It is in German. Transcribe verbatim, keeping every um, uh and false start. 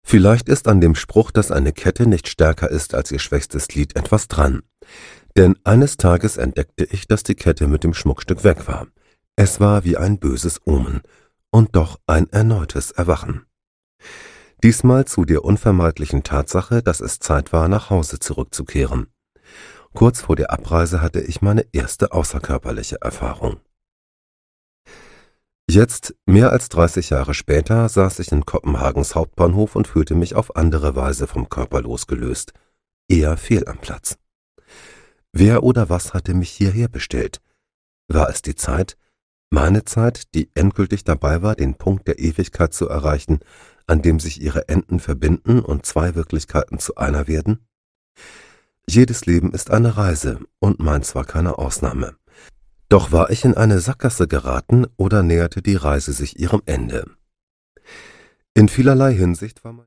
Vielleicht ist an dem Spruch, dass eine Kette nicht stärker ist als ihr schwächstes Glied, etwas dran. Denn eines Tages entdeckte ich, dass die Kette mit dem Schmuckstück weg war. Es war wie ein böses Omen und doch ein erneutes Erwachen. Diesmal zu der unvermeidlichen Tatsache, dass es Zeit war, nach Hause zurückzukehren. Kurz vor der Abreise hatte ich meine erste außerkörperliche Erfahrung. Jetzt, mehr als dreißig Jahre später, saß ich in Kopenhagens Hauptbahnhof und fühlte mich auf andere Weise vom Körper losgelöst, eher fehl am Platz. Wer oder was hatte mich hierher bestellt? War es die Zeit, meine Zeit, die endgültig dabei war, den Punkt der Ewigkeit zu erreichen, an dem sich ihre Enden verbinden und zwei Wirklichkeiten zu einer werden? Jedes Leben ist eine Reise, und meins war keine Ausnahme. Doch war ich in eine Sackgasse geraten oder näherte die Reise sich ihrem Ende? In vielerlei Hinsicht war mein